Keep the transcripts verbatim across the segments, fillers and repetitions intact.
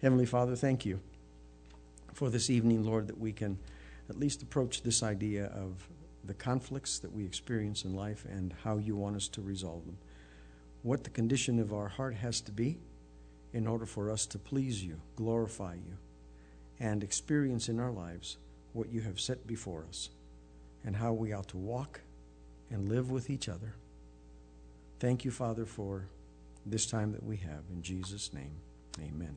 Heavenly Father, thank you for this evening, Lord, that we can at least approach this idea of the conflicts that we experience in life and how you want us to resolve them. What the condition of our heart has to be in order for us to please you, glorify you, and experience in our lives what you have set before us and how we ought to walk and live with each other. Thank you, Father, for this time that we have. In Jesus' name, amen.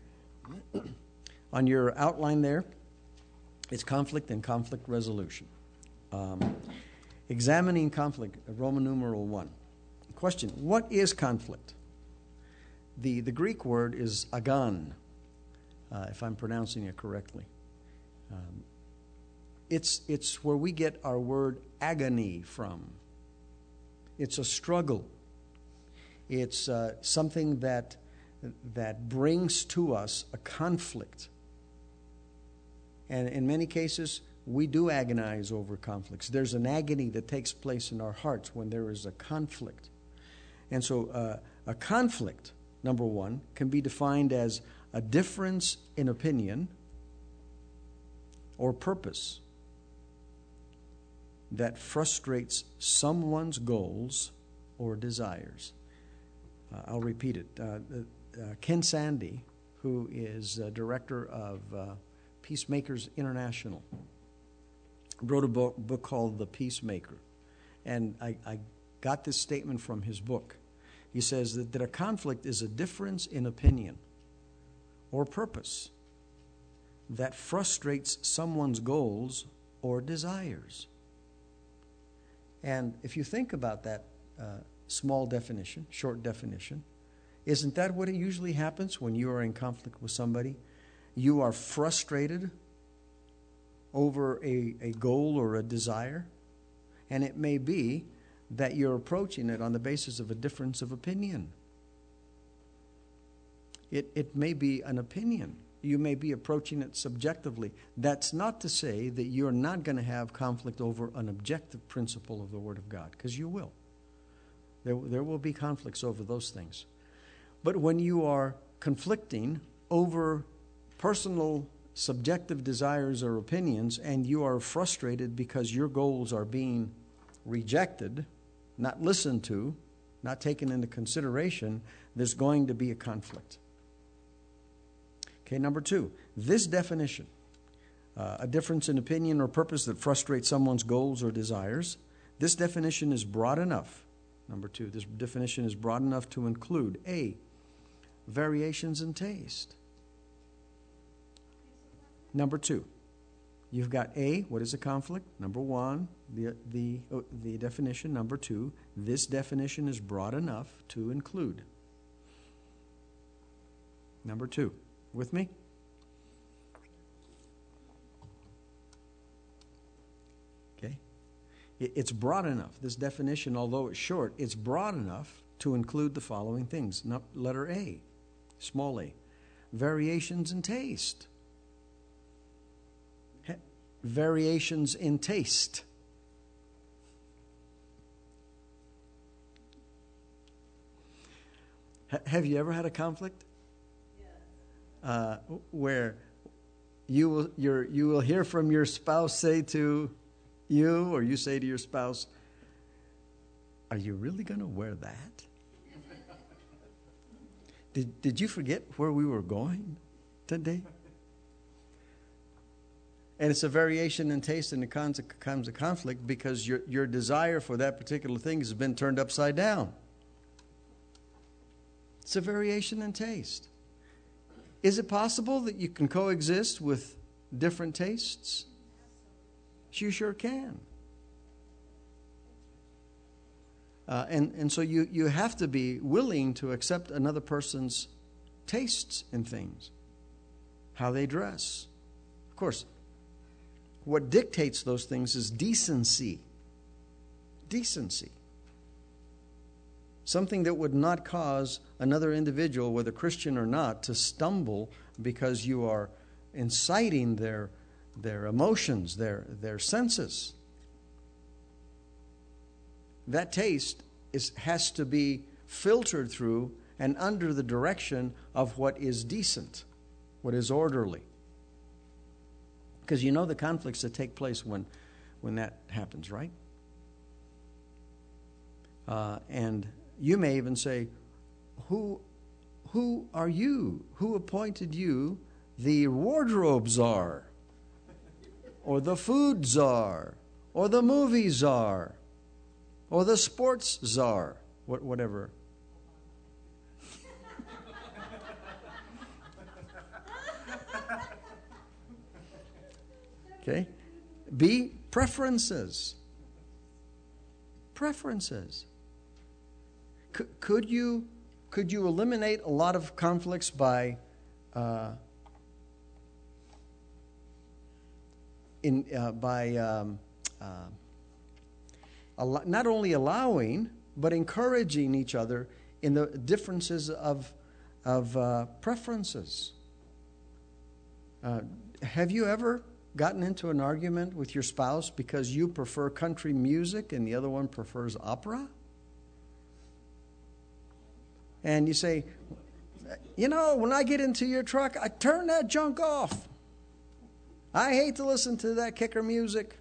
On your outline there, it's conflict and conflict resolution. Um, examining conflict, Roman numeral one. Question, what is conflict? The, the Greek word is agon, uh, if I'm pronouncing it correctly. Um, it's, it's where we get our word agony from. It's a struggle. It's uh, something that, that brings to us a conflict. And in many cases, we do agonize over conflicts. There's an agony that takes place in our hearts when there is a conflict. And so uh, a conflict, number one, can be defined as a difference in opinion or purpose that frustrates someone's goals or desires. Uh, I'll repeat it. Uh, uh, Ken Sande, who is uh, director of uh, Peacemakers International, wrote a book, book called The Peacemaker. And I, I got this statement from his book. He says that, that a conflict is a difference in opinion or purpose that frustrates someone's goals or desires. And if you think about that uh, small definition, short definition, isn't that what it usually happens when you are in conflict with somebody? You are frustrated over a, a goal or a desire, and it may be that you're approaching it on the basis of a difference of opinion. It, it may be an opinion. You may be approaching it subjectively. That's not to say that you're not going to have conflict over an objective principle of the Word of God, because you will. There, there will be conflicts over those things. But when you are conflicting over personal subjective desires or opinions, and you are frustrated because your goals are being rejected, not listened to, not taken into consideration, there's going to be a conflict. Okay, number two, this definition, uh, a difference in opinion or purpose that frustrates someone's goals or desires, this definition is broad enough. Number two, this definition is broad enough to include A, variations in taste. Number two, you've got A, what is a conflict? Number one, the, the, uh, the definition. Number two, this definition is broad enough to include. Number two, with me? Okay. It, it's broad enough. This definition, although it's short, it's broad enough to include the following things. Not, letter A, small a, variations in taste. Variations in taste. H- have you ever had a conflict? Yes. Uh, where you will your you will hear from your spouse say to you, or you say to your spouse, "Are you really going to wear that? did did you forget where we were going today?" And it's a variation in taste, and it comes a conflict because your, your desire for that particular thing has been turned upside down. It's a variation in taste. Is it possible that you can coexist with different tastes? You sure can. Uh, and, and so you, you have to be willing to accept another person's tastes in things, how they dress. Of course, what dictates those things is decency. Decency. Something that would not cause another individual, whether Christian or not, to stumble because you are inciting their, their emotions, their, their senses. That taste is, has to be filtered through and under the direction of what is decent. what is orderly. Because you know the conflicts that take place when, when that happens, right? Uh, and you may even say, who, who are you? Who appointed you the wardrobe czar? Or the food czar? Or the movie czar? Or the sports czar? What, whatever. Okay? B, preferences. Preferences. C- could you could you eliminate a lot of conflicts by uh, in uh, by um, uh, al- not only allowing but encouraging each other in the differences of of uh, preferences? Uh, have you ever gotten into an argument with your spouse because you prefer country music and the other one prefers opera? And you say, you know, when I get into your truck, I turn that junk off. I hate to listen to that kicker music.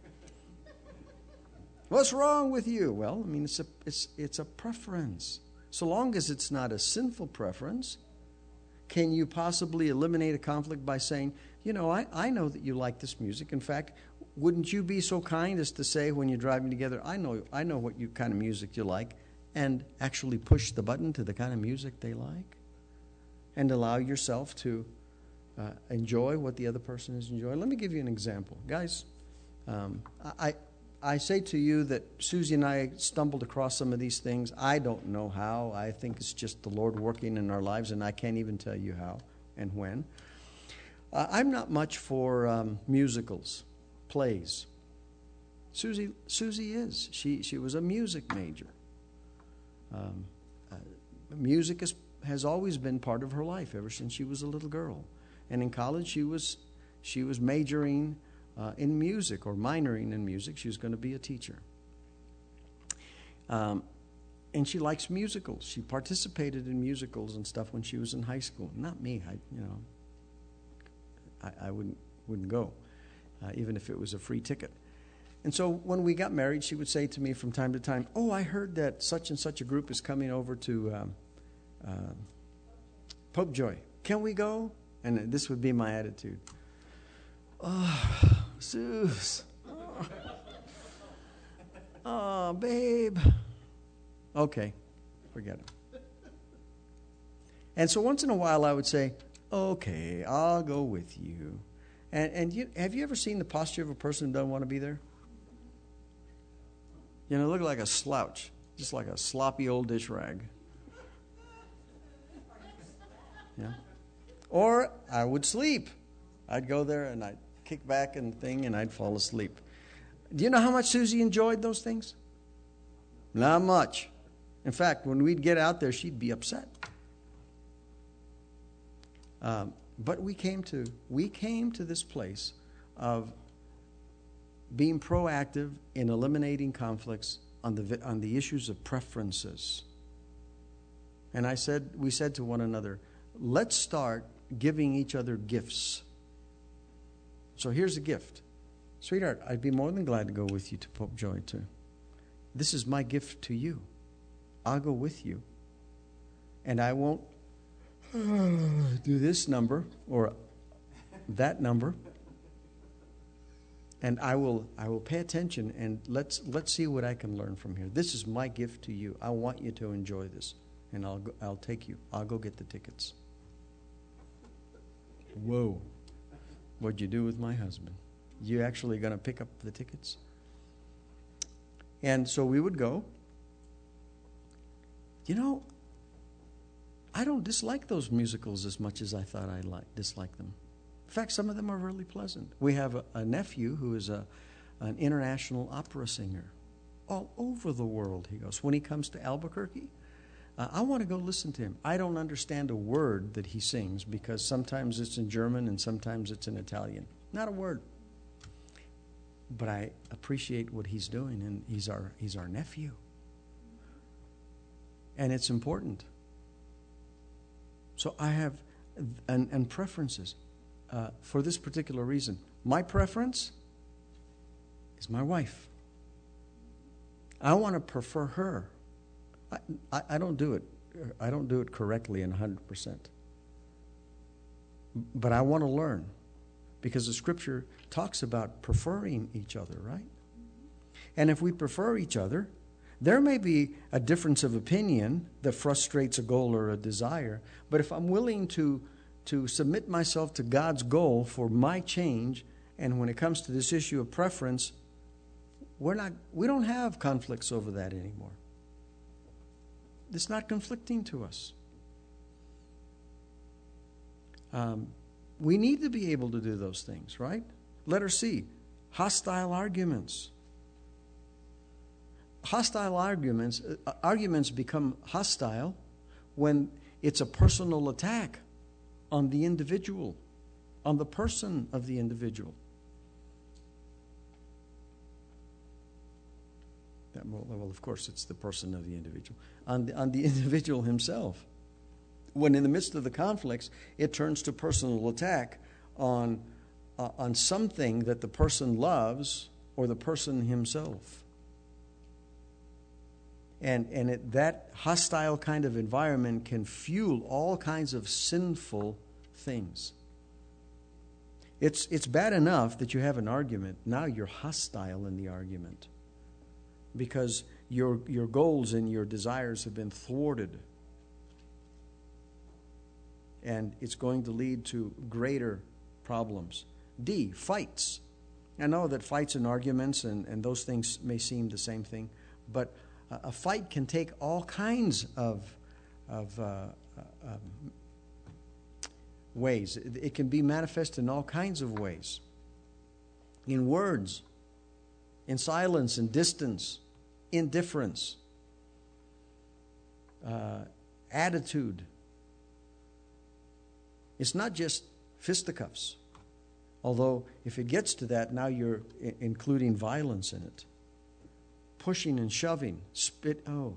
What's wrong with you? Well, I mean, it's a, it's, it's a preference. So long as it's not a sinful preference, can you possibly eliminate a conflict by saying, you know, I, I know that you like this music. In fact, wouldn't you be so kind as to say when you're driving together, I know I know what you kind of music you like, and actually push the button to the kind of music they like, and allow yourself to uh, enjoy what the other person is enjoying? Let me give you an example. Guys, um, I, I say to you that Susie and I stumbled across some of these things. I don't know how. I think it's just the Lord working in our lives, and I can't even tell you how and when. Uh, I'm not much for um, musicals, plays. Susie, Susie is. She she was a music major. Um, uh, music is, has always been part of her life ever since she was a little girl. And in college, she was she was majoring uh, in music or minoring in music. She was going to be a teacher. Um, and she likes musicals. She participated in musicals and stuff when she was in high school. Not me. I you know. I, I wouldn't wouldn't go, uh, even if it was a free ticket. And so when we got married, she would say to me from time to time, "Oh, I heard that such and such a group is coming over to um, uh, Pope Joy. Can we go?" And this would be my attitude. "Oh, Suze. Oh, oh babe. Okay, forget it." And so once in a while I would say, "Okay, I'll go with you." And, and you, have you ever seen the posture of a person who doesn't want to be there? You know, look like a slouch, just like a sloppy old dish rag. Yeah. Or I would sleep. I'd go there and I'd kick back and thing and I'd fall asleep. Do you know how much Susie enjoyed those things? Not much. In fact, when we'd get out there, she'd be upset. Um, but we came to we came to this place of being proactive in eliminating conflicts on the on the issues of preferences. And I said we said to one another, let's start giving each other gifts. So here's a gift. Sweetheart, I'd be more than glad to go with you to Pope Joy too. This is my gift to you. I'll go with you. And I won't do this number or that number. And I will I will pay attention and let's let's see what I can learn from here. This is my gift to you. I want you to enjoy this. And I'll go, I'll take you. I'll go get the tickets. Whoa. What'd you do with my husband? You actually going to pick up the tickets? And so we would go. You know, I don't dislike those musicals as much as I thought I like dislike them. In fact, some of them are really pleasant. We have a, a nephew who is a an international opera singer. All over the world he goes. When he comes to Albuquerque, uh, I want to go listen to him. I don't understand a word that he sings because sometimes it's in German and sometimes it's in Italian. Not a word. But I appreciate what he's doing, and he's our he's our nephew. And it's important. So I have and, and preferences. Uh, for this particular reason, my preference is my wife. I want to prefer her. I, I, I don't do it. I don't do it correctly in one hundred percent. But I want to learn, because the Scripture talks about preferring each other, right? And if we prefer each other, there may be a difference of opinion that frustrates a goal or a desire, but if I'm willing to to submit myself to God's goal for my change, and when it comes to this issue of preference, we're not we don't have conflicts over that anymore. It's not conflicting to us. Um, we need to be able to do those things, right? Letter C, hostile arguments. Hostile arguments, uh, arguments become hostile when it's a personal attack on the individual, on the person of the individual. That, well, of course, it's the person of the individual. On the, on the individual himself. When in the midst of the conflicts, it turns to personal attack on, uh, on something that the person loves or the person himself. And, and it, that hostile kind of environment can fuel all kinds of sinful things. It's, it's bad enough that you have an argument. Now you're hostile in the argument because your, your goals and your desires have been thwarted. And it's going to lead to greater problems. D, fights. I know that fights and arguments and, and those things may seem the same thing, but a fight can take all kinds of, of uh, uh, um, ways. It, it can be manifest in all kinds of ways. In words, in silence, in distance, indifference, uh, attitude. It's not just fisticuffs. Although, if it gets to that, now you're I- including violence in it. Pushing and shoving, spit. Oh,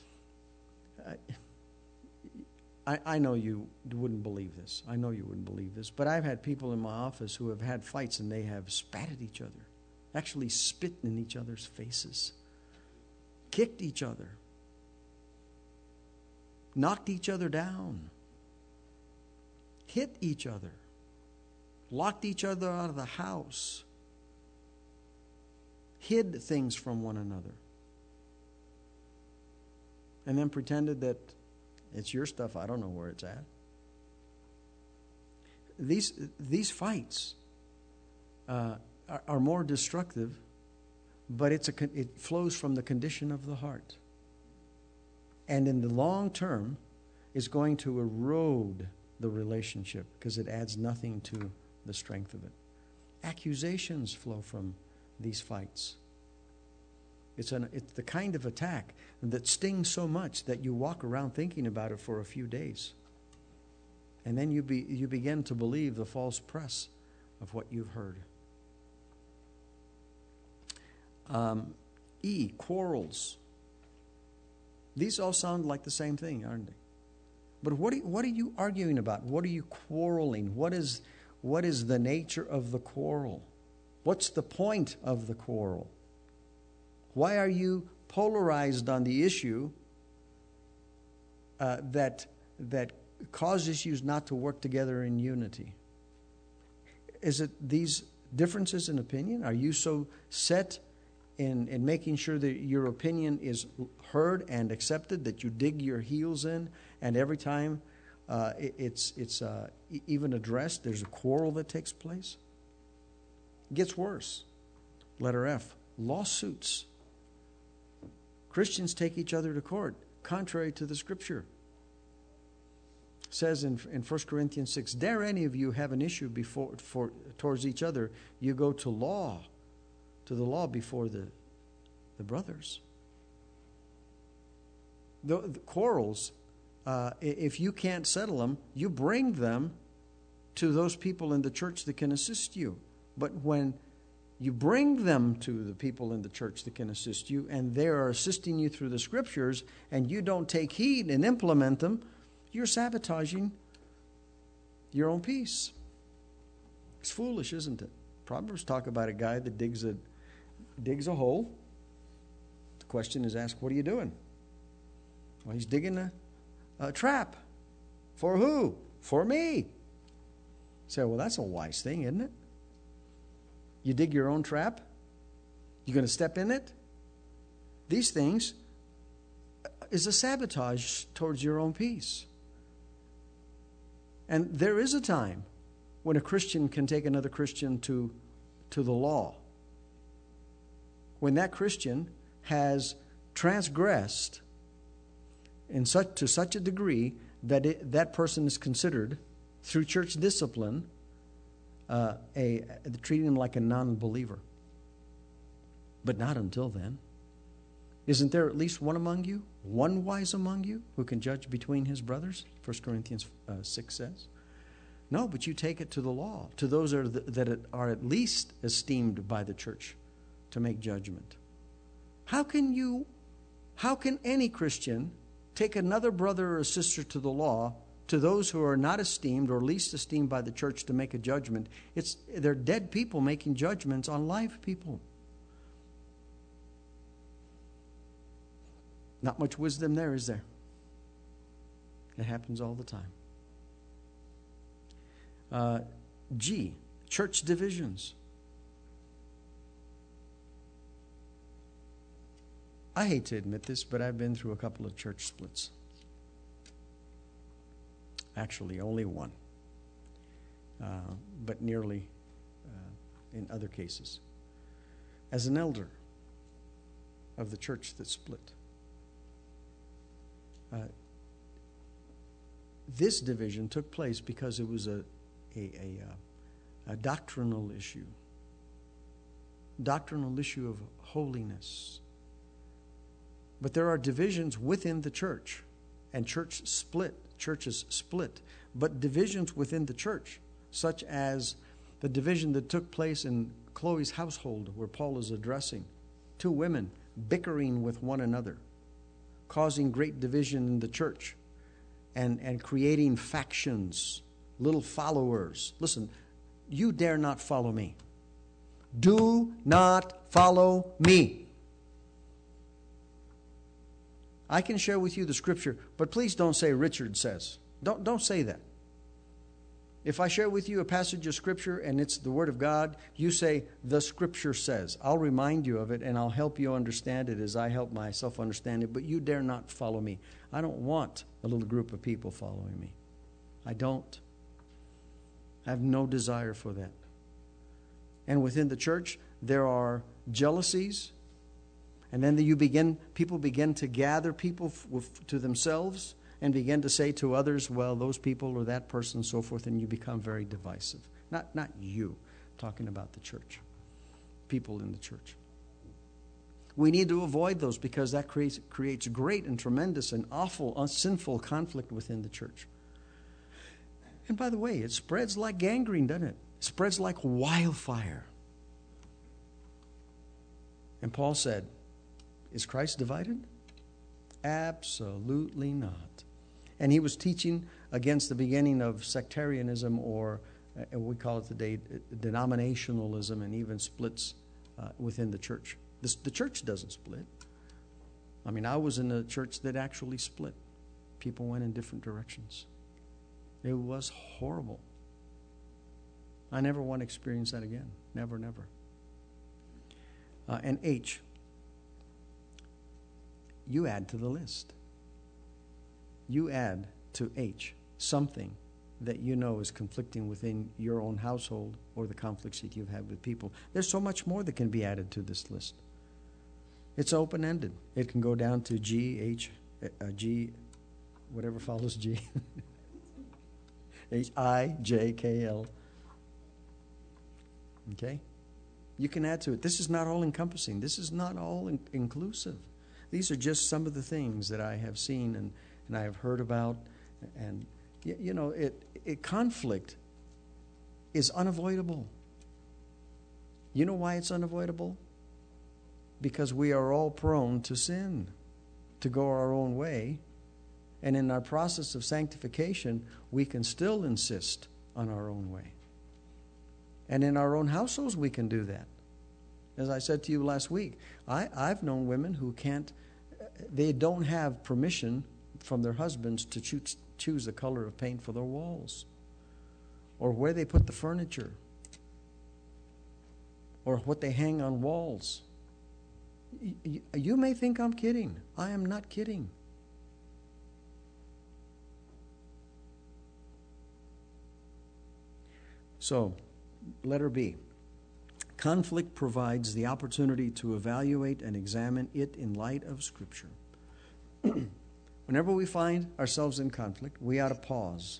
I, I know you wouldn't believe this. I know you wouldn't believe this. But I've had people in my office who have had fights and they have spat at each other, actually spit in each other's faces, kicked each other, knocked each other down, hit each other, locked each other out of the house, hid things from one another, and then pretended that it's your stuff, I don't know where it's at. These, these fights uh, are, are more destructive, but it's a, it flows from the condition of the heart. And in the long term, is going to erode the relationship because it adds nothing to the strength of it. Accusations flow from these fights. It's, an, it's the kind of attack that stings so much that you walk around thinking about it for a few days. And then you, be, you begin to believe the false press of what you've heard. Um, E, quarrels. These all sound like the same thing, aren't they? But what are, what are you arguing about? What are you quarreling? What is, what is the nature of the quarrel? What's the point of the quarrel? Why are you polarized on the issue uh, that, that causes you not to work together in unity? Is it these differences in opinion? Are you so set in, in making sure that your opinion is heard and accepted that you dig your heels in, and every time uh, it, it's, it's uh, even addressed, there's a quarrel that takes place? It gets worse. Letter F, lawsuits. Christians take each other to court, contrary to the Scripture. It says in, in First Corinthians six, dare any of you have an issue before for, towards each other, you go to law, to the law before the, the brothers. The, the quarrels, uh, if you can't settle them, you bring them to those people in the church that can assist you. But when you bring them to the people in the church that can assist you, and they are assisting you through the Scriptures, and you don't take heed and implement them, you're sabotaging your own peace. It's foolish, isn't it? Proverbs talk about a guy that digs a digs a hole. The question is asked, what are you doing? Well, he's digging a, a trap. For who? For me. You say, well, that's a wise thing, isn't it? You dig your own trap? You're going to step in it? These things is a sabotage towards your own peace. And there is a time when a Christian can take another Christian to, to the law. When that Christian has transgressed in such, to such a degree that it, that person is considered, through church discipline, uh, a, a treating him like a non-believer. But not until then. Isn't there at least one among you, one wise among you, who can judge between his brothers? First Corinthians uh, six says. No, but you take it to the law, to those that are, the, that are at least esteemed by the church to make judgment. How can you, how can any Christian take another brother or sister to the law, to those who are not esteemed or least esteemed by the church to make a judgment? It's, they're dead people making judgments on live people. Not much wisdom there, is there? It happens all the time. Uh, G, church divisions. I hate to admit this, but I've been through a couple of church splits. Actually, only one. Uh, but nearly uh, in other cases. As an elder of the church that split, uh, this division took place because it was a, a, a, a doctrinal issue. Doctrinal issue of holiness. But there are divisions within the church, and church split, churches split, but divisions within the church, such as the division that took place in Chloe's household, where Paul is addressing two women bickering with one another, causing great division in the church, and, and creating factions, little followers. Listen, you dare not follow me. Do not follow me. I can share with you the scripture, but please don't say Richard says. Don't, don't say that. If I share with you a passage of scripture and it's the word of God, you say the scripture says. I'll remind you of it and I'll help you understand it as I help myself understand it, but you dare not follow me. I don't want a little group of people following me. I don't. I have no desire for that. And within the church, there are jealousies. And then you begin, people begin to gather people f- to themselves and begin to say to others, well, those people or that person and so forth, and you become very divisive. Not, not you, I'm talking about the church, people in the church. We need to avoid those because that creates, creates great and tremendous and awful, uh, sinful conflict within the church. And by the way, it spreads like gangrene, doesn't it? It spreads like wildfire. And Paul said, is Christ divided? Absolutely not. And he was teaching against the beginning of sectarianism, or uh, we call it today denominationalism, and even splits uh, within the church. This, the church doesn't split. I mean, I was in a church that actually split. People went in different directions. It was horrible. I never want to experience that again. Never, never. Uh, and H, you add to the list. You add to H something that you know is conflicting within your own household or the conflicts that you've had with people. There's so much more that can be added to this list. It's open-ended. It can go down to G, H, uh, G, whatever follows G. H, I, J, K, L. Okay? You can add to it. This is not all-encompassing. This is not all-inclusive. These are just some of the things that I have seen and, and I have heard about. And, you, you know, it, it conflict is unavoidable. You know why it's unavoidable? Because we are all prone to sin, to go our own way. And in our process of sanctification, we can still insist on our own way. And in our own households, we can do that. As I said to you last week, I, I've known women who can't, they don't have permission from their husbands to choose, choose the color of paint for their walls, or where they put the furniture, or what they hang on walls. You, you may think I'm kidding. I am not kidding. So, letter B. Conflict provides the opportunity to evaluate and examine it in light of Scripture. Whenever we find ourselves in conflict, we ought to pause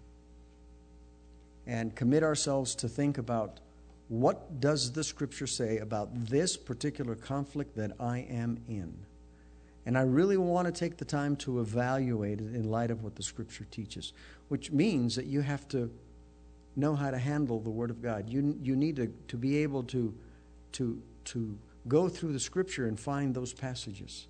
and commit ourselves to think about, what does the Scripture say about this particular conflict that I am in? And I really want to take the time to evaluate it in light of what the Scripture teaches, which means that you have to know how to handle the Word of God. You you need to, to be able to, to, to go through the Scripture and find those passages.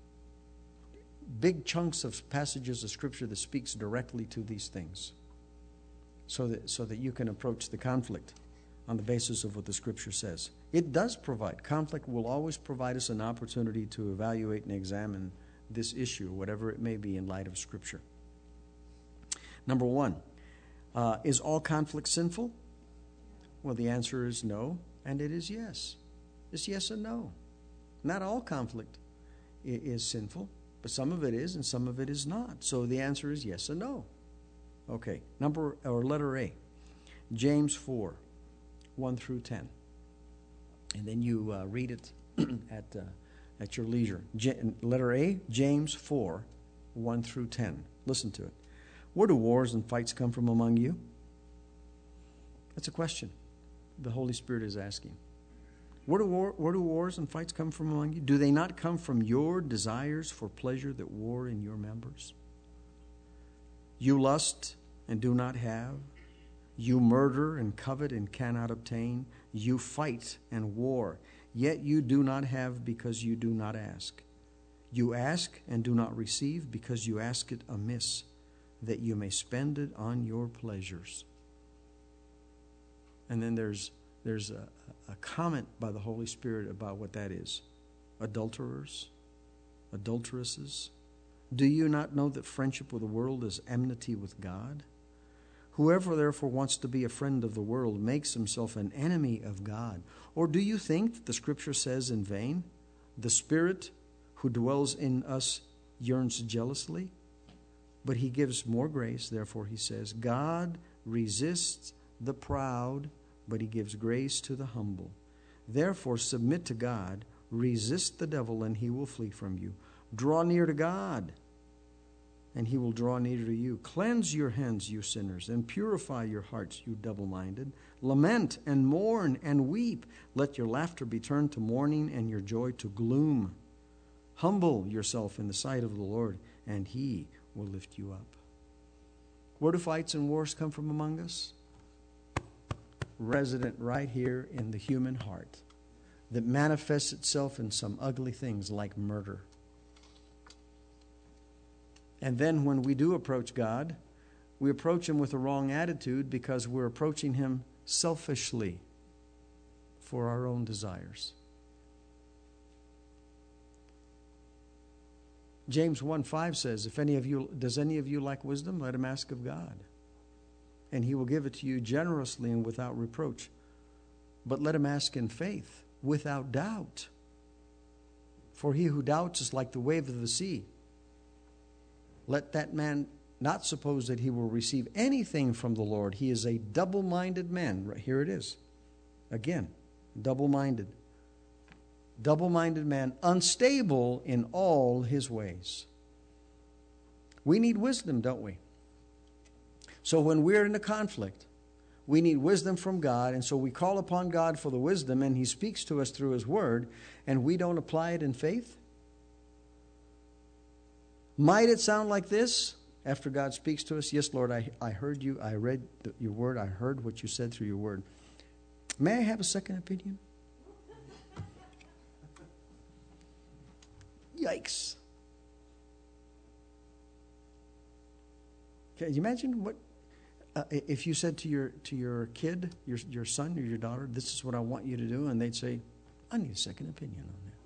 Big chunks of passages of Scripture that speaks directly to these things, so that so that you can approach the conflict on the basis of what the Scripture says. It does provide. Conflict will always provide us an opportunity to evaluate and examine this issue, whatever it may be, in light of Scripture. Number one, uh, is all conflict sinful? Well, the answer is no, and it is yes. It's yes and no. Not all conflict is sinful, but some of it is and some of it is not. So the answer is yes and no. Okay, number or letter A, James four, one through ten, and then you uh, read it at uh, at your leisure. J- letter A, James four, one through ten. Listen to it. Where do wars and fights come from among you? That's a question the Holy Spirit is asking. Where do, war, where do wars and fights come from among you? Do they not come from your desires for pleasure that war in your members? You lust and do not have. You murder and covet and cannot obtain. You fight and war, yet you do not have because you do not ask. You ask and do not receive because you ask it amiss, that you may spend it on your pleasures. And then there's there's a, a comment by the Holy Spirit about what that is. Adulterers, adulteresses. Do you not know that friendship with the world is enmity with God? Whoever therefore wants to be a friend of the world makes himself an enemy of God. Or do you think that the Scripture says in vain, the Spirit who dwells in us yearns jealously? But he gives more grace, therefore he says, God resists the proud, but he gives grace to the humble. Therefore submit to God, resist the devil, and he will flee from you. Draw near to God, and he will draw near to you. Cleanse your hands, you sinners, and purify your hearts, you double-minded. Lament and mourn and weep. Let your laughter be turned to mourning and your joy to gloom. Humble yourself in the sight of the Lord, and he will lift you up. Where do fights and wars come from among us? Resident right here in the human heart, that manifests itself in some ugly things like murder. And then when we do approach God, we approach him with a wrong attitude because we're approaching him selfishly for our own desires. James one five says, if any of you, does any of you lack wisdom, let him ask of God, and he will give it to you generously and without reproach. But let him ask in faith, without doubt. For he who doubts is like the wave of the sea. Let that man not suppose that he will receive anything from the Lord. He is a double-minded man. Right, here it is. Again, double-minded. Double-minded man, unstable in all his ways. We need wisdom, don't we? So when we're in a conflict, we need wisdom from God, and so we call upon God for the wisdom, and he speaks to us through his word, and we don't apply it in faith? Might it sound like this after God speaks to us? Yes, Lord, I, I heard you. I read the, your word. I heard what you said through your word. May I have a second opinion? Yikes. Can you imagine what? Uh, if you said to your to your kid, your your son or your daughter, this is what I want you to do, and they'd say, I need a second opinion on that.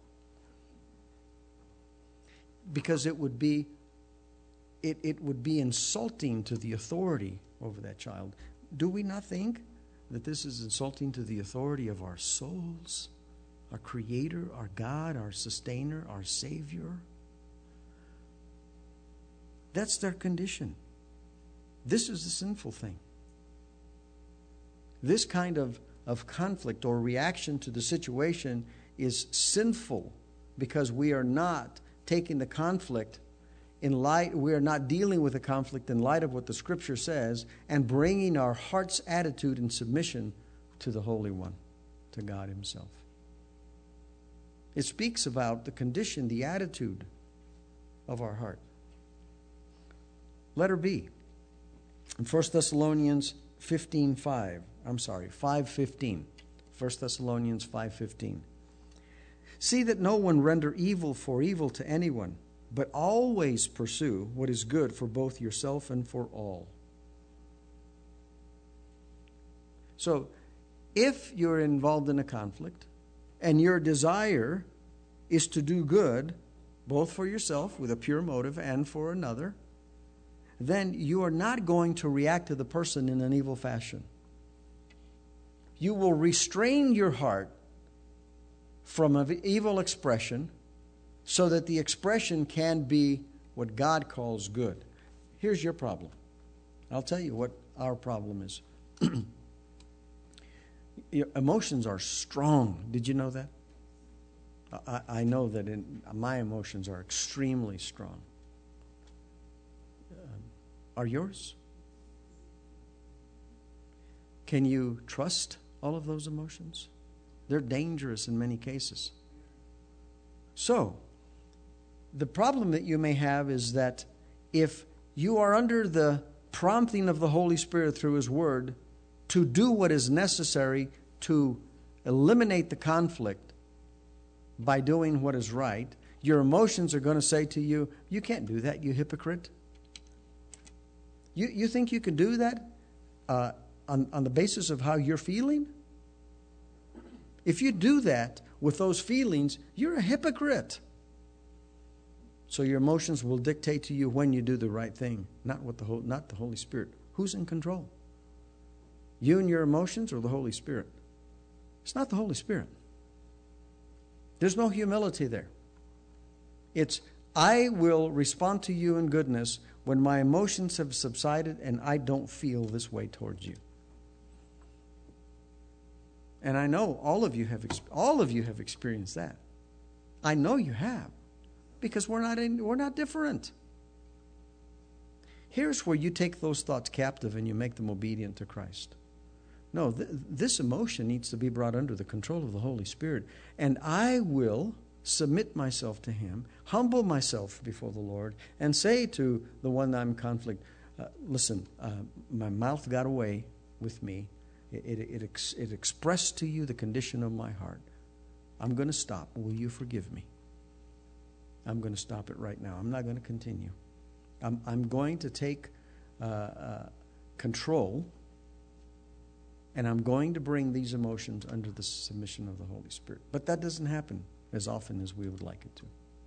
Because it would be it, it would be insulting to the authority over that child. Do we not think that this is insulting to the authority of our souls, our Creator, our God, our Sustainer, our Savior? That's their condition. This is the sinful thing. This kind of, of conflict or reaction to the situation is sinful because we are not taking the conflict in light, we are not dealing with the conflict in light of what the Scripture says and bringing our heart's attitude in submission to the Holy One, to God Himself. It speaks about the condition, the attitude of our heart. Letter B. In First Thessalonians fifteen five, I'm sorry, five fifteen. First Thessalonians five fifteen. See that no one render evil for evil to anyone, but always pursue what is good for both yourself and for all. So, if you're involved in a conflict and your desire is to do good, both for yourself with a pure motive and for another, then you are not going to react to the person in an evil fashion. You will restrain your heart from an evil expression so that the expression can be what God calls good. Here's your problem. I'll tell you what our problem is. Your emotions are strong. Did you know that? I, I know that in, my emotions are extremely strong. Are yours? Can you trust all of those emotions? They're dangerous in many cases. So, the problem that you may have is that if you are under the prompting of the Holy Spirit through His Word to do what is necessary to eliminate the conflict by doing what is right, your emotions are going to say to you, you can't do that, you hypocrite. You, you think you can do that uh, on, on the basis of how you're feeling? If you do that with those feelings, you're a hypocrite. So your emotions will dictate to you when you do the right thing, not what the whole, not the Holy Spirit. Who's in control? You and your emotions or the Holy Spirit? It's not the Holy Spirit. There's no humility there. It's, I will respond to you in goodness when my emotions have subsided and I don't feel this way towards you. And I know all of you have all of you have experienced that. I know you have, because we're not in, we're not different. Here's where you take those thoughts captive and you make them obedient to Christ. No, th- this emotion needs to be brought under the control of the Holy Spirit, and I will submit myself to Him, humble myself before the Lord, and say to the one that I'm in conflict, uh, listen, uh, my mouth got away with me. It, it, it, ex- it expressed to you the condition of my heart. I'm going to stop. Will you forgive me? I'm going to stop it right now. I'm not going to continue. I'm, I'm going to take uh, uh, control, and I'm going to bring these emotions under the submission of the Holy Spirit. But that doesn't happen as often as we would like it to.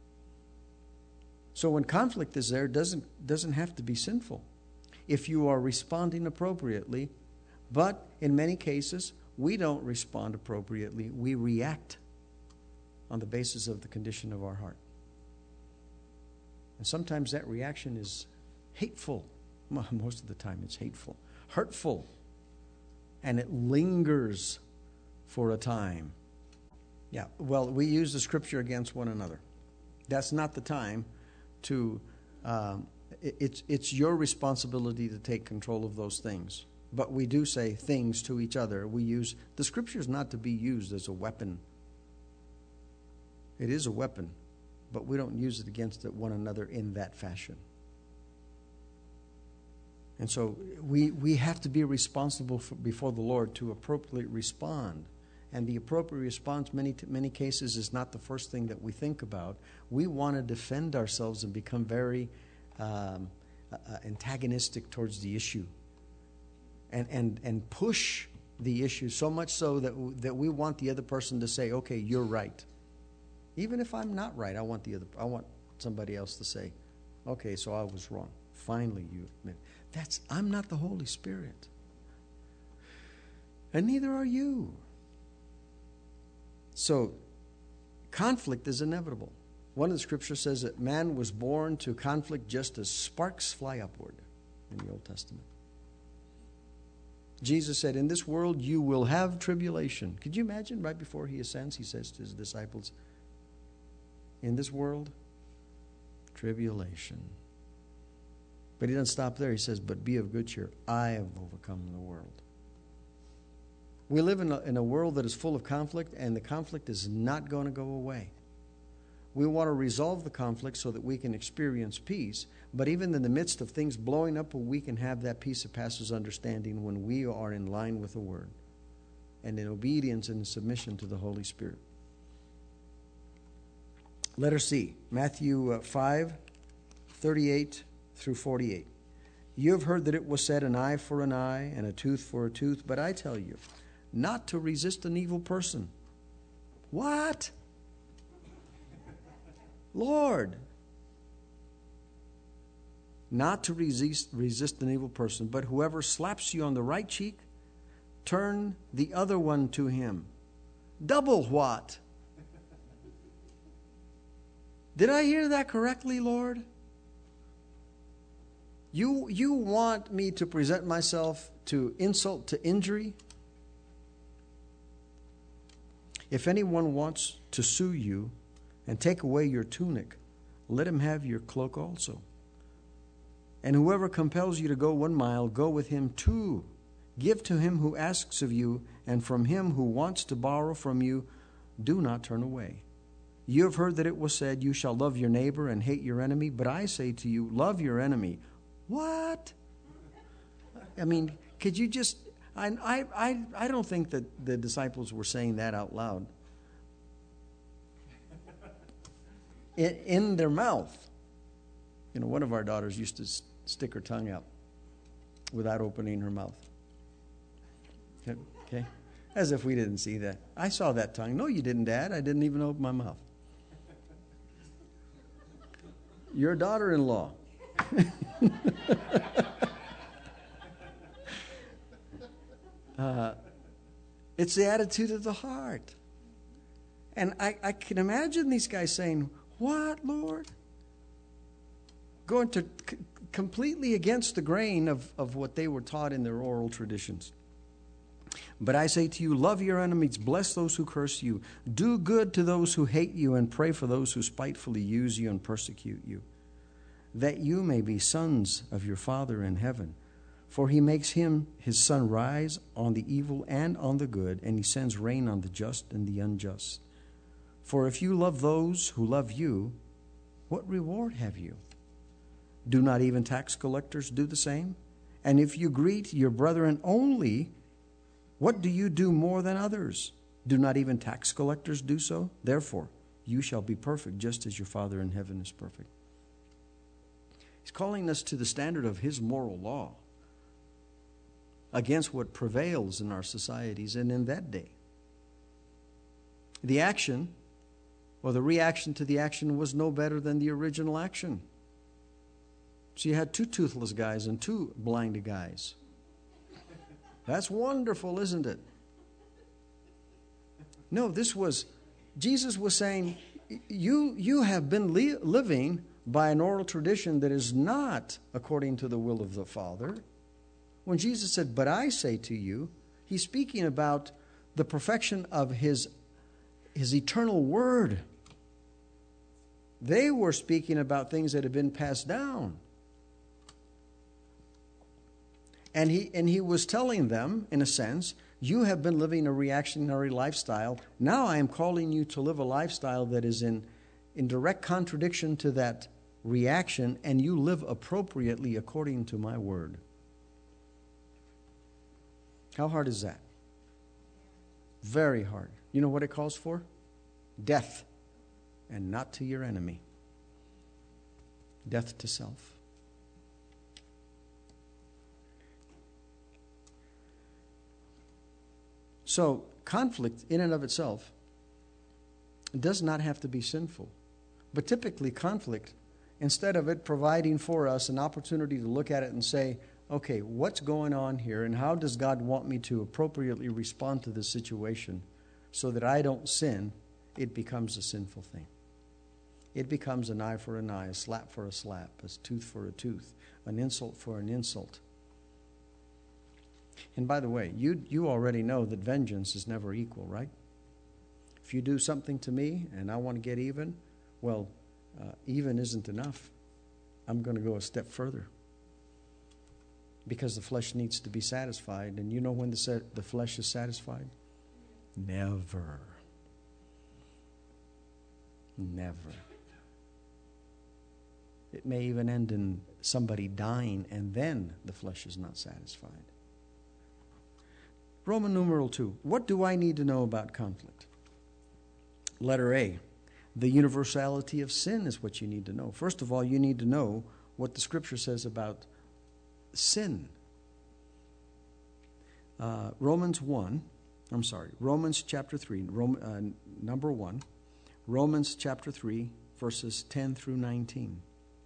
So when conflict is there, it doesn't, doesn't have to be sinful if you are responding appropriately. But in many cases, we don't respond appropriately. We react on the basis of the condition of our heart. And sometimes that reaction is hateful. Most of the time it's hateful, hurtful, and it lingers for a time. Yeah, well, we use the Scripture against one another. That's not the time to, um, it, it's, it's your responsibility to take control of those things. But we do say things to each other. We use, the Scripture is not to be used as a weapon. It is a weapon, but we don't use it against one another in that fashion. And so we, we have to be responsible for, before the Lord to appropriately respond. And the appropriate response, many many cases, is not the first thing that we think about. We want to defend ourselves and become very um, uh, antagonistic towards the issue. and, and, and push the issue so much so that, that we want the other person to say, okay, you're right. Even if I'm not right, I want the other, I want somebody else to say, okay, so I was wrong. Finally, you admit. That's, I'm not the Holy Spirit. And neither are you. So, conflict is inevitable. One of the scriptures says that man was born to conflict just as sparks fly upward in the Old Testament. Jesus said, in this world you will have tribulation. Could you imagine right before he ascends, he says to his disciples, in this world, tribulation. But he doesn't stop there. He says, but be of good cheer. I have overcome the world. We live in a, in a world that is full of conflict, and the conflict is not going to go away. We want to resolve the conflict so that we can experience peace. But even in the midst of things blowing up, we can have that peace that passes understanding when we are in line with the Word and in obedience and submission to the Holy Spirit. Letter C, Matthew five, thirty-eight through forty-eight. You have heard that it was said, an eye for an eye and a tooth for a tooth. But I tell you, not to resist an evil person. What? Lord. Not to resist, resist an evil person, but whoever slaps you on the right cheek, turn the other one to him. Double what? Did I hear that correctly, Lord? You, you want me to present myself to insult to injury? If anyone wants to sue you and take away your tunic, let him have your cloak also. And whoever compels you to go one mile, go with him two. Give to him who asks of you, and from him who wants to borrow from you, do not turn away. You have heard that it was said, you shall love your neighbor and hate your enemy. But I say to you, love your enemy. What? I mean, could you just... I, I, I, I don't think that the disciples were saying that out loud. In, in their mouth. You know, one of our daughters used to s- stick her tongue out without opening her mouth. Okay? As if we didn't see that. I saw that tongue. No, you didn't, Dad. I didn't even open my mouth. Your daughter-in-law. uh, it's the attitude of the heart. And I, I can imagine these guys saying, what, Lord? Going to c- completely against the grain of, of what they were taught in their oral traditions. But I say to you, love your enemies, bless those who curse you, do good to those who hate you, and pray for those who spitefully use you and persecute you, that you may be sons of your Father in heaven. For he makes him, his sun, rise on the evil and on the good, and he sends rain on the just and the unjust. For if you love those who love you, what reward have you? Do not even tax collectors do the same? And if you greet your brethren only, what do you do more than others? Do not even tax collectors do so? Therefore, you shall be perfect, just as your Father in heaven is perfect. He's calling us to the standard of his moral law against what prevails in our societies and in that day. The action, or the reaction to the action, was no better than the original action. So you had two toothless guys and two blind guys. That's wonderful, isn't it? No, this was, Jesus was saying, you, you have been li- living by an oral tradition that is not according to the will of the Father. When Jesus said, but I say to you, he's speaking about the perfection of his, his eternal word. They were speaking about things that had been passed down. And he, and he was telling them, in a sense, you have been living a reactionary lifestyle. Now I am calling you to live a lifestyle that is in, in direct contradiction to that reaction, and you live appropriately according to my word. How hard is that? Very hard. You know what it calls for? Death, and not to your enemy. Death to self. So conflict in and of itself does not have to be sinful. But typically conflict, instead of it providing for us an opportunity to look at it and say, okay, what's going on here and how does God want me to appropriately respond to this situation so that I don't sin, it becomes a sinful thing. It becomes an eye for an eye, a slap for a slap, a tooth for a tooth, an insult for an insult. And by the way, you you already know that vengeance is never equal, right? If you do something to me and I want to get even, well, uh, even isn't enough. I'm going to go a step further. Because the flesh needs to be satisfied. And you know when the, sa- the flesh is satisfied? Never. Never. It may even end in somebody dying and then the flesh is not satisfied. Roman numeral two. What do I need to know about conflict? Letter A. The universality of sin is what you need to know. First of all, you need to know what the Scripture says about sin. Uh, Romans one, I'm sorry, Romans chapter three, Rom, uh, number one, Romans chapter three, verses ten through nineteen.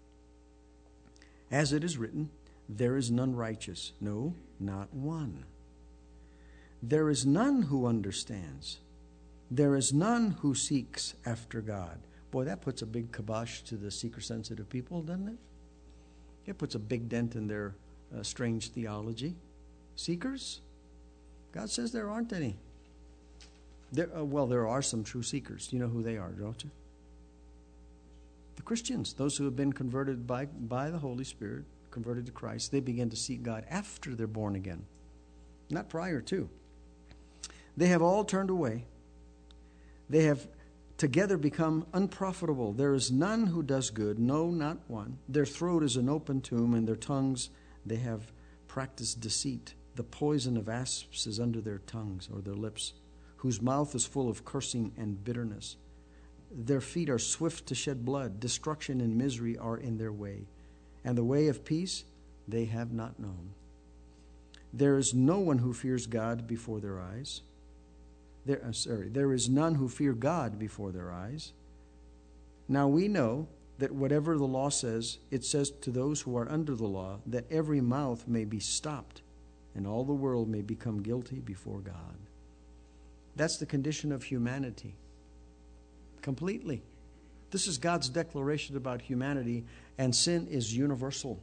As it is written, there is none righteous, no, not one. There is none who understands. There is none who seeks after God. Boy, that puts a big kibosh to the seeker-sensitive people, doesn't it? It puts a big dent in their uh, strange theology. Seekers? God says there aren't any. There, uh, well, there are some true seekers. You know who they are, don't you? The Christians, those who have been converted by, by the Holy Spirit, converted to Christ, they begin to seek God after they're born again, not prior to. They have all turned away. They have together become unprofitable. There is none who does good, no, not one. Their throat is an open tomb, and their tongues, they have practiced deceit. The poison of asps is under their tongues or their lips, whose mouth is full of cursing and bitterness. Their feet are swift to shed blood. Destruction and misery are in their way, and the way of peace they have not known. There is no one who fears God before their eyes. There, uh, sorry, there is none who fear God before their eyes. Now we know that whatever the law says, it says to those who are under the law, that every mouth may be stopped, and all the world may become guilty before God. That's the condition of humanity. Completely. This is God's declaration about humanity, and sin is universal.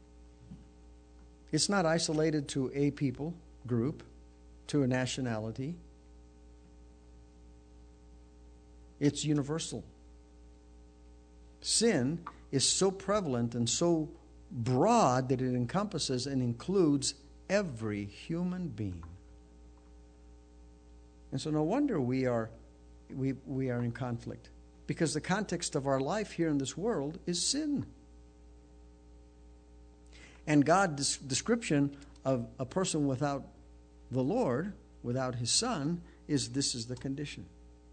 It's not isolated to a people group, to a nationality. It's universal. Sin is so prevalent and so broad that it encompasses and includes every human being. And so no wonder we are we we are in conflict, because the context of our life here in this world is sin. And God's description of a person without the Lord, without His Son, is this is the condition.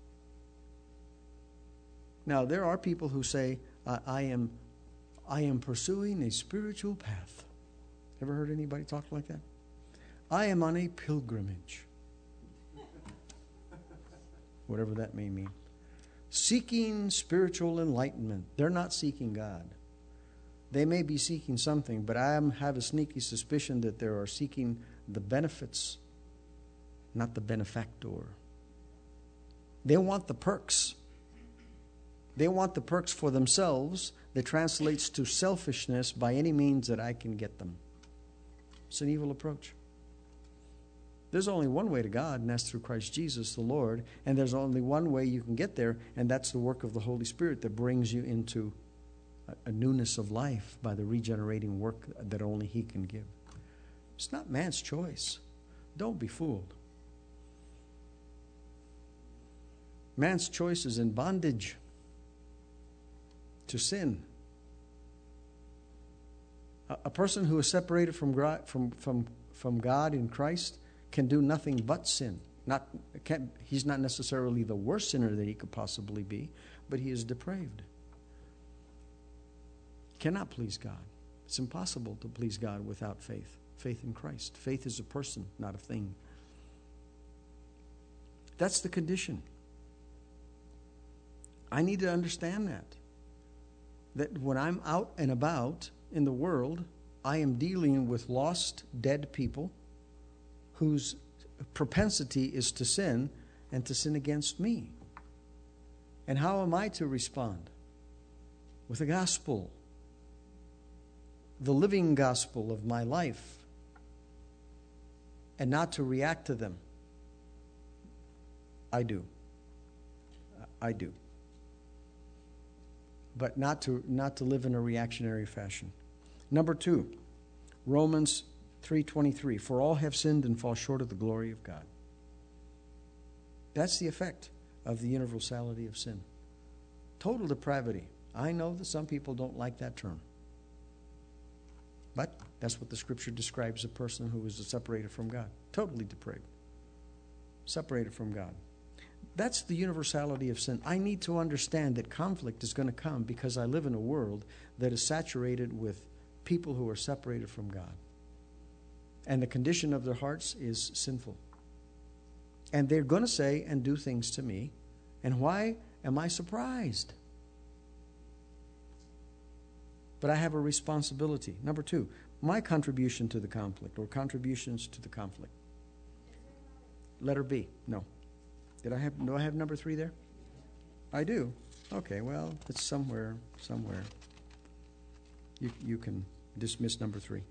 Now, there are people who say, I, I am I am pursuing a spiritual path. Ever heard anybody talk like that? I am on a pilgrimage. Whatever that may mean. Seeking spiritual enlightenment. They're not seeking God. They may be seeking something, but I have a sneaky suspicion that they are seeking the benefits, not the benefactor. They want the perks. They want the perks for themselves that translates to selfishness by any means that I can get them. It's an evil approach. There's only one way to God, and that's through Christ Jesus, the Lord. And there's only one way you can get there, and that's the work of the Holy Spirit that brings you into a, a newness of life by the regenerating work that only He can give. It's not man's choice. Don't be fooled. Man's choice is in bondage to sin. A, a person who is separated from God, from, from, from God in Christ can do nothing but sin. Not, can't, he's not necessarily the worst sinner that he could possibly be, but he is depraved. Cannot please God. It's impossible to please God without faith. Faith in Christ. Faith is a person, not a thing. That's the condition. I need to understand that. That when I'm out and about in the world, I am dealing with lost, dead people whose propensity is to sin and to sin against me. And how am I to respond? With the gospel, the living gospel of my life, and not to react to them. I do. I do. But not to not to live in a reactionary fashion. Number two, Romans three twenty-three. For all have sinned and fall short of the glory of God. That's the effect of the universality of sin. Total depravity. I know that some people don't like that term. But that's what the Scripture describes a person who is separated from God. Totally depraved. Separated from God. That's the universality of sin. I need to understand that conflict is going to come because I live in a world that is saturated with people who are separated from God. And the condition of their hearts is sinful. And they're going to say and do things to me. And why am I surprised? But I have a responsibility. Number two, my contribution to the conflict, or contributions to the conflict. Letter B, no. Did I have, do I have number three there? I do. Okay, well, it's somewhere, somewhere. You, you can dismiss number three.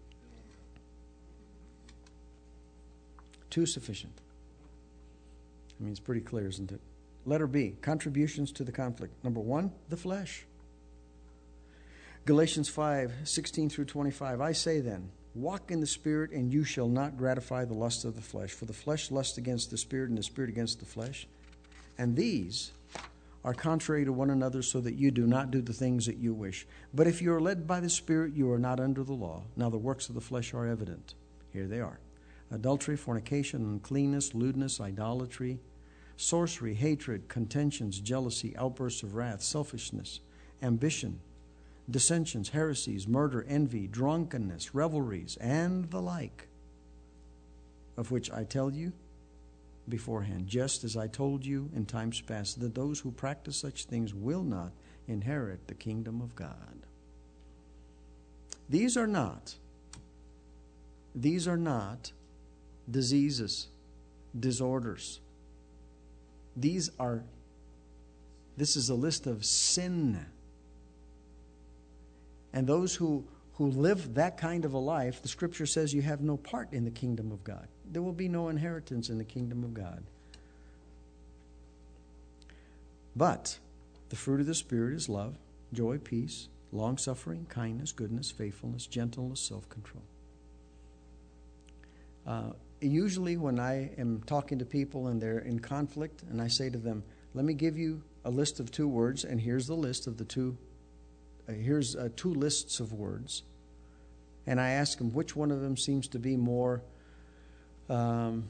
Two sufficient. I mean, it's pretty clear, isn't it? Letter B, contributions to the conflict. Number one, the flesh. Galatians five, sixteen through twenty-five. I say then, walk in the Spirit, and you shall not gratify the lust of the flesh. For the flesh lusts against the Spirit, and the Spirit against the flesh. And these are contrary to one another, so that you do not do the things that you wish. But if you are led by the Spirit, you are not under the law. Now the works of the flesh are evident. Here they are. Adultery, fornication, uncleanness, lewdness, idolatry, sorcery, hatred, contentions, jealousy, outbursts of wrath, selfishness, ambition, dissensions, heresies, murder, envy, drunkenness, revelries, and the like, of which I tell you beforehand, just as I told you in times past, that those who practice such things will not inherit the kingdom of God. These are not, these are not diseases, disorders. These are, this is a list of sin. And those who, who live that kind of a life, the Scripture says you have no part in the kingdom of God. There will be no inheritance in the kingdom of God. But the fruit of the Spirit is love, joy, peace, long-suffering, kindness, goodness, faithfulness, gentleness, self-control. Uh, usually when I am talking to people and they're in conflict, and I say to them, let me give you a list of two words, and here's the list of the two Uh, here's uh, two lists of words, and I ask them which one of them seems to be more um,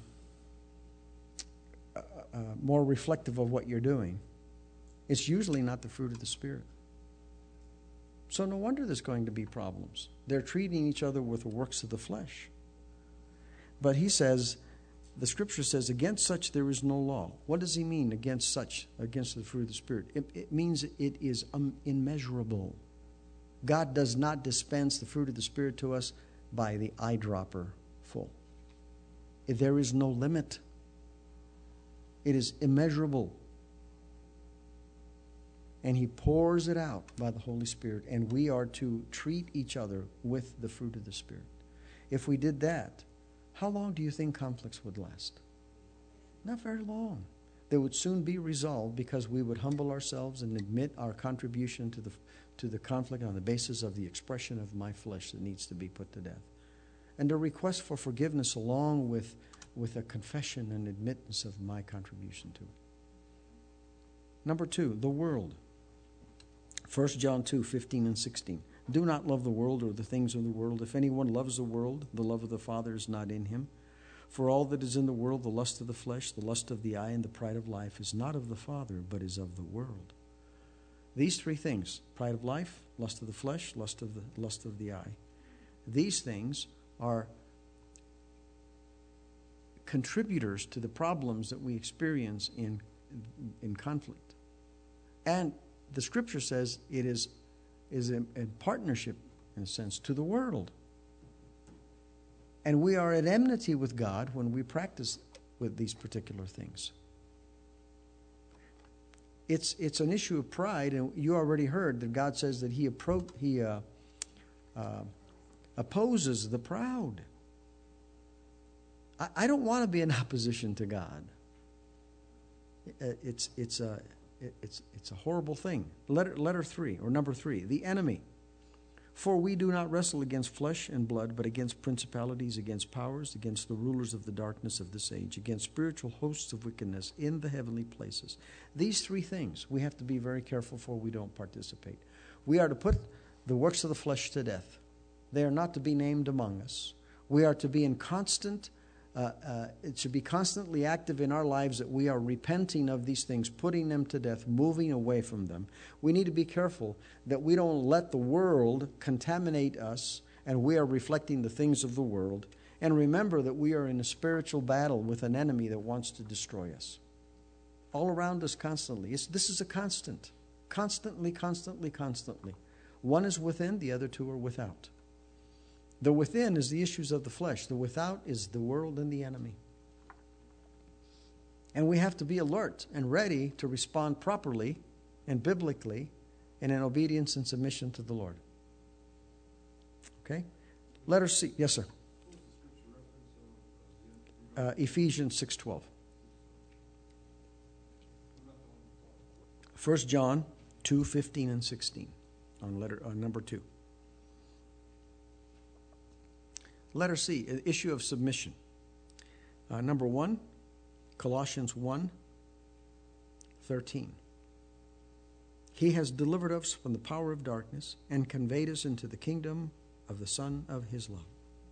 uh, uh, more reflective of what you're doing. It's usually not the fruit of the Spirit. So no wonder there's going to be problems. They're treating each other with the works of the flesh. But he says, the Scripture says, against such there is no law. What does he mean, against such, against the fruit of the Spirit? It, it means it is um, immeasurable. God does not dispense the fruit of the Spirit to us by the eyedropper full. There is no limit. It is immeasurable. And he pours it out by the Holy Spirit, and we are to treat each other with the fruit of the Spirit. If we did that, how long do you think conflicts would last? Not very long. They would soon be resolved because we would humble ourselves and admit our contribution to the to the conflict on the basis of the expression of my flesh that needs to be put to death. And a request for forgiveness along with, with a confession and admittance of my contribution to it. Number two, the world. First John two, fifteen and sixteen. Do not love the world or the things of the world. If anyone loves the world, the love of the Father is not in him. For all that is in the world, the lust of the flesh, the lust of the eye, and the pride of life, is not of the Father, but is of the world. These three things, pride of life, lust of the flesh, lust of the lust of the eye, these things are contributors to the problems that we experience in, in conflict. And the Scripture says it is, is in, in partnership, in a sense, to the world. And we are at enmity with God when we practice with these particular things. It's it's an issue of pride, and you already heard that God says that He appro- He uh, uh, opposes the proud. I, I don't want to be in opposition to God. It's it's a it's it's a horrible thing. Letter letter three or number three, the enemy. For we do not wrestle against flesh and blood, but against principalities, against powers, against the rulers of the darkness of this age, against spiritual hosts of wickedness in the heavenly places. These three things we have to be very careful for we don't participate. We are to put the works of the flesh to death. They are not to be named among us. We are to be in constant Uh, uh, it should be constantly active in our lives that we are repenting of these things, putting them to death, moving away from them. We need to be careful that we don't let the world contaminate us and we are reflecting the things of the world. And remember that we are in a spiritual battle with an enemy that wants to destroy us. All around us constantly. It's, this is a constant. Constantly, constantly, constantly. One is within, the other two are without. The within is the issues of the flesh. The without is the world and the enemy. And we have to be alert and ready to respond properly and biblically and in obedience and submission to the Lord. Okay? Letter C. Yes, sir. Uh, Ephesians six twelve. First John two fifteen and sixteen on letter on number two. Letter C, issue of submission. Uh, number one, Colossians one thirteen. He has delivered us from the power of darkness and conveyed us into the kingdom of the Son of His love.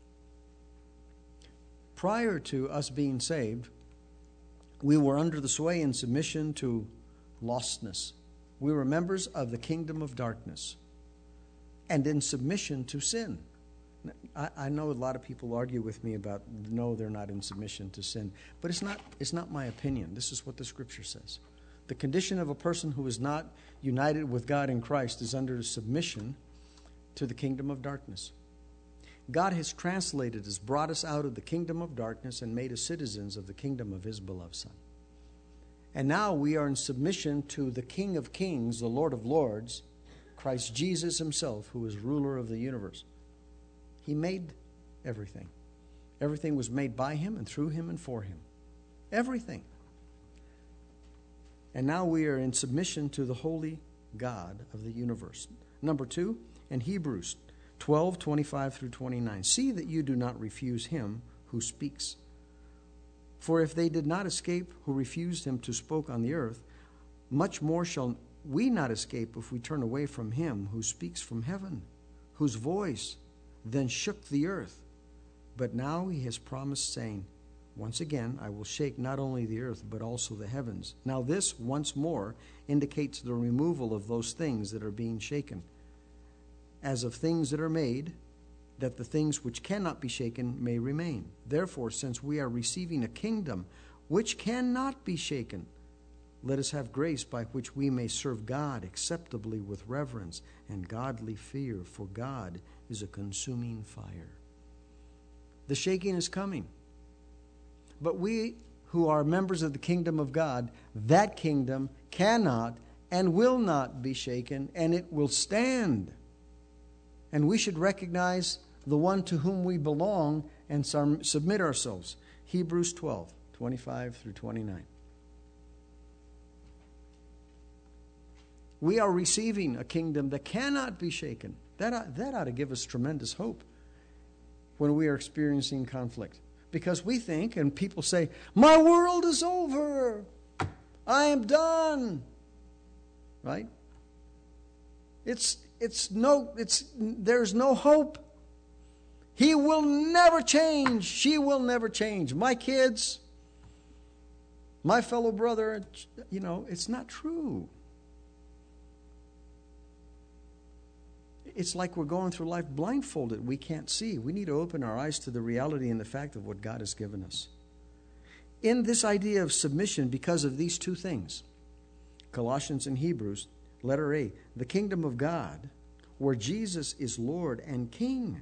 Prior to us being saved, we were under the sway and submission to lostness. We were members of the kingdom of darkness and in submission to sin. I, I know a lot of people argue with me about, no, they're not in submission to sin. But it's not, it's not my opinion. This is what the Scripture says. The condition of a person who is not united with God in Christ is under submission to the kingdom of darkness. God has translated us, brought us out of the kingdom of darkness and made us citizens of the kingdom of His beloved Son. And now we are in submission to the King of Kings, the Lord of Lords, Christ Jesus Himself, who is ruler of the universe. He made everything. Everything was made by Him and through Him and for Him. Everything. And now we are in submission to the holy God of the universe. Number two, in Hebrews twelve twenty-five through twenty-nine. See that you do not refuse Him who speaks. For if they did not escape who refused Him to spoke on the earth, much more shall we not escape if we turn away from Him who speaks from heaven, whose voice then shook the earth. But now He has promised, saying, once again, I will shake not only the earth, but also the heavens. Now this, once more, indicates the removal of those things that are being shaken, as of things that are made, that the things which cannot be shaken may remain. Therefore, since we are receiving a kingdom which cannot be shaken, let us have grace by which we may serve God acceptably with reverence and godly fear, for God is a consuming fire. The shaking is coming. But we who are members of the kingdom of God, that kingdom cannot and will not be shaken, and it will stand. And we should recognize the one to whom we belong and submit ourselves. Hebrews twelve twenty-five through twenty-nine. We are receiving a kingdom that cannot be shaken. That ought, that ought to give us tremendous hope when we are experiencing conflict. Because we think, and people say, my world is over. I am done. Right? It's it's no it's there's no hope. He will never change. She will never change. My kids, my fellow brother, you know, it's not true. It's like we're going through life blindfolded. We can't see. We need to open our eyes to the reality and the fact of what God has given us. in this idea of submission because of these two things. Colossians and Hebrews, letter A, the kingdom of God, where Jesus is Lord and King.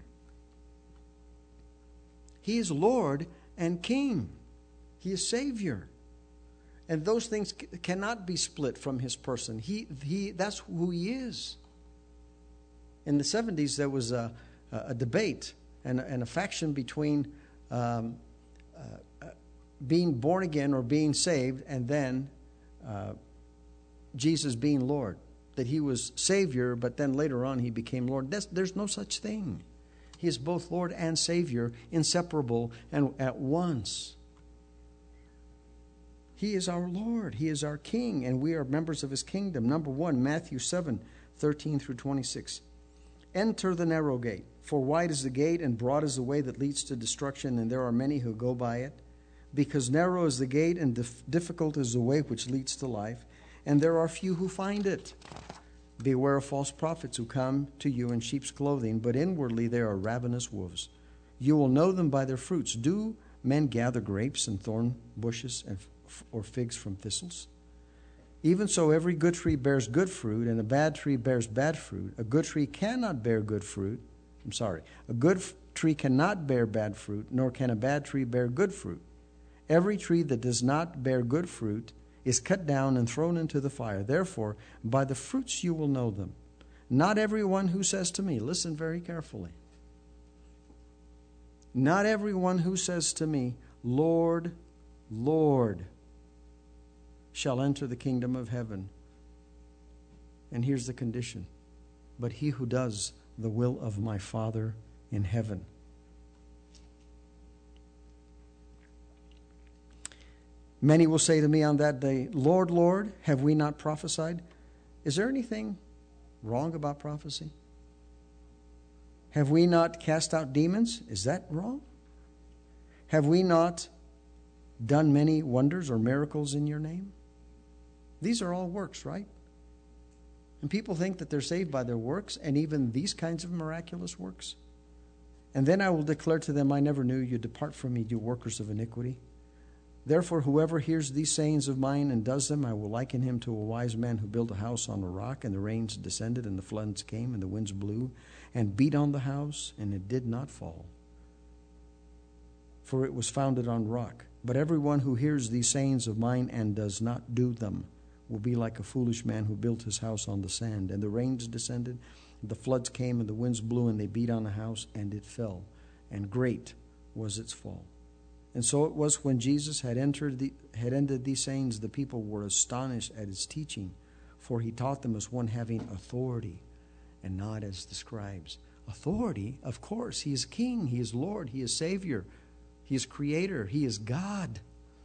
He is Lord and King. He is Savior. And those things c- cannot be split from his person. He, he, that's who he is. In the seventies, there was a, a debate and, and a faction between um, uh, being born again or being saved, and then uh, Jesus being Lord. That he was Savior, but then later on he became Lord. That's, there's no such thing. He is both Lord and Savior, inseparable and at once. He is our Lord. He is our King, and we are members of his kingdom. Number one, Matthew seven, thirteen through twenty-six. Enter the narrow gate, for wide is the gate and broad is the way that leads to destruction, and there are many who go by it. Because narrow is the gate and dif- difficult is the way which leads to life, and there are few who find it. Beware of false prophets who come to you in sheep's clothing, but inwardly they are ravenous wolves. You will know them by their fruits. Do men gather grapes and thorn bushes and or figs from thistles? Even so, every good tree bears good fruit, and a bad tree bears bad fruit. A good tree cannot bear good fruit. I'm sorry. A good f- tree cannot bear bad fruit, nor can a bad tree bear good fruit. Every tree that does not bear good fruit is cut down and thrown into the fire. Therefore, by the fruits you will know them. Not everyone who says to me, listen very carefully. Not everyone who says to me, Lord, Lord, shall enter the kingdom of heaven. And here's the condition. But he who does the will of my Father in heaven. Many will say to me on that day, Lord, Lord, have we not prophesied? Is there anything wrong about prophecy? Have we not cast out demons? Is that wrong? Have we not done many wonders or miracles in your name? These are all works, right? And people think that they're saved by their works, and even these kinds of miraculous works. And then I will declare to them, I never knew you. Depart from me, you workers of iniquity. Therefore, whoever hears these sayings of mine and does them, I will liken him to a wise man who built a house on a rock, and the rains descended, and the floods came, and the winds blew, and beat on the house, and it did not fall. For it was founded on rock. But everyone who hears these sayings of mine and does not do them will be like a foolish man who built his house on the sand. And the rains descended, the floods came, and the winds blew, and they beat on the house, and it fell. And great was its fall. And so it was when Jesus had entered the, had ended these sayings, the people were astonished at his teaching, for he taught them as one having authority, and not as the scribes. Authority, of course. He is King, he is Lord, he is Savior, he is Creator, he is God.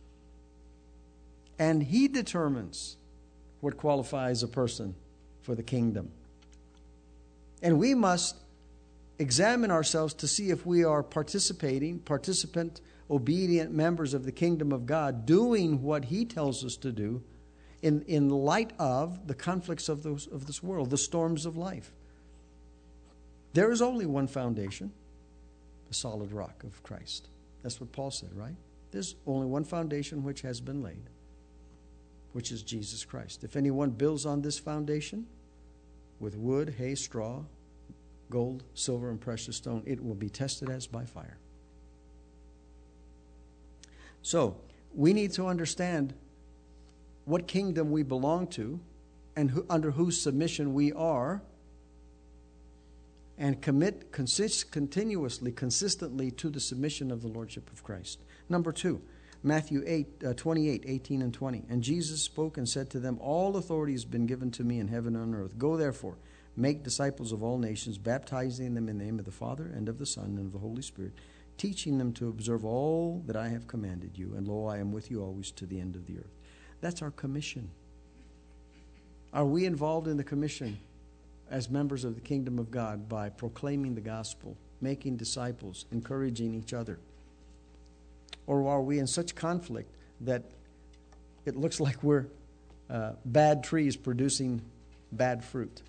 And he determines what qualifies a person for the kingdom. And we must examine ourselves to see if we are participating, participant, obedient members of the kingdom of God, doing what he tells us to do in, in light of the conflicts of, those, of this world, the storms of life. There is only one foundation, the solid rock of Christ. That's what Paul said, right? There's only one foundation which has been laid, which is Jesus Christ. If anyone builds on this foundation with wood, hay, straw, gold, silver, and precious stone, it will be tested as by fire. So, we need to understand what kingdom we belong to and who, under whose submission we are, and commit consist, continuously, consistently to the submission of the Lordship of Christ. Number two, Matthew eight, uh, twenty-eight, eighteen and twenty. And Jesus spoke and said to them, all authority has been given to me in heaven and on earth. Go therefore, make disciples of all nations, baptizing them in the name of the Father and of the Son and of the Holy Spirit, teaching them to observe all that I have commanded you. And lo, I am with you always to the end of the earth. That's our commission. Are we involved in the commission as members of the kingdom of God by proclaiming the gospel, making disciples, encouraging each other? Or are we in such conflict that it looks like we're uh, bad trees producing bad fruit?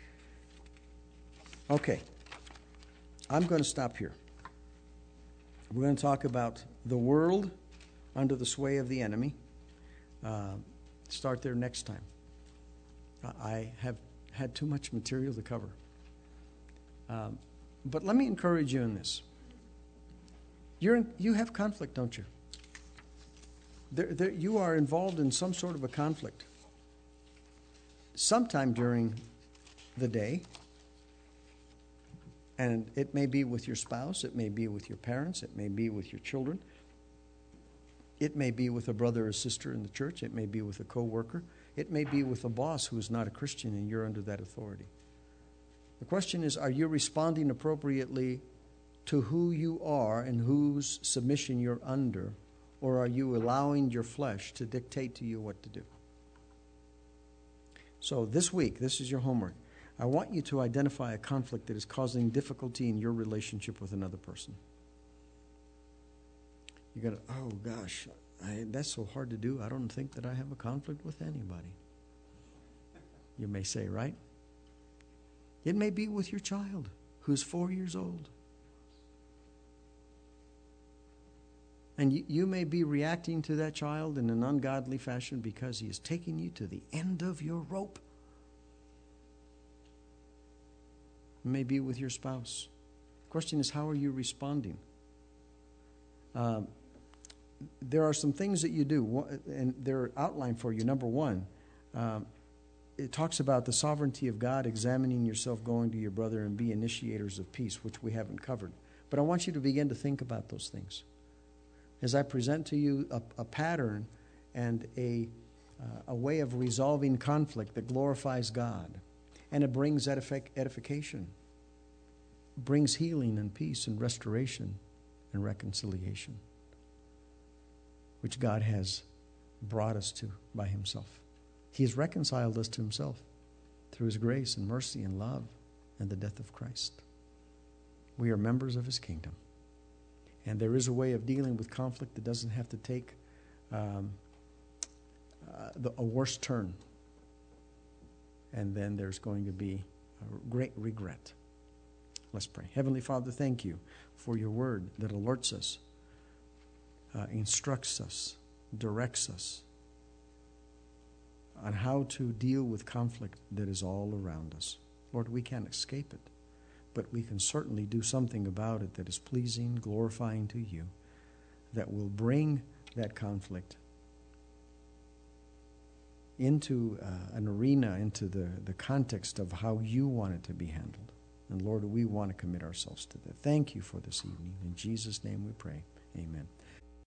Okay. I'm going to stop here. We're going to talk about the world under the sway of the enemy. Uh, start there next time. I have had too much material to cover. Um, but let me encourage you in this. You're in, you have conflict, don't you? There, there, you are involved in some sort of a conflict. Sometime during the day, and it may be with your spouse, it may be with your parents, it may be with your children, it may be with a brother or sister in the church, it may be with a co-worker, it may be with a boss who is not a Christian and you're under that authority. The question is, are you responding appropriately to who you are and whose submission you're under, or are you allowing your flesh to dictate to you what to do? So this week, this is your homework. I want you to identify a conflict that is causing difficulty in your relationship with another person. You're going to, oh gosh, I, that's so hard to do. I don't think that I have a conflict with anybody. You may say, right? It may be with your child who's four years old. And you, you may be reacting to that child in an ungodly fashion because he is taking you to the end of your rope. It may be with your spouse. The question is, how are you responding? Um, there are some things that you do, and they're outlined for you. Number one, um, it talks about the sovereignty of God, examining yourself, going to your brother, and be initiators of peace, which we haven't covered. But I want you to begin to think about those things. As I present to you a, a pattern and a, uh, a way of resolving conflict that glorifies God, and it brings edific- edification, brings healing and peace and restoration and reconciliation, which God has brought us to by himself. He has reconciled us to himself through his grace and mercy and love and the death of Christ. We are members of his kingdom. And there is a way of dealing with conflict that doesn't have to take um, uh, the, a worse turn. And then there's going to be a great regret. Let's pray. Heavenly Father, thank you for your word that alerts us, uh, instructs us, directs us on how to deal with conflict that is all around us. Lord, we can't escape it, but we can certainly do something about it that is pleasing, glorifying to you, that will bring that conflict into uh, an arena, into the, the context of how you want it to be handled. And Lord, we want to commit ourselves to that. Thank you for this evening. In Jesus' name we pray. Amen.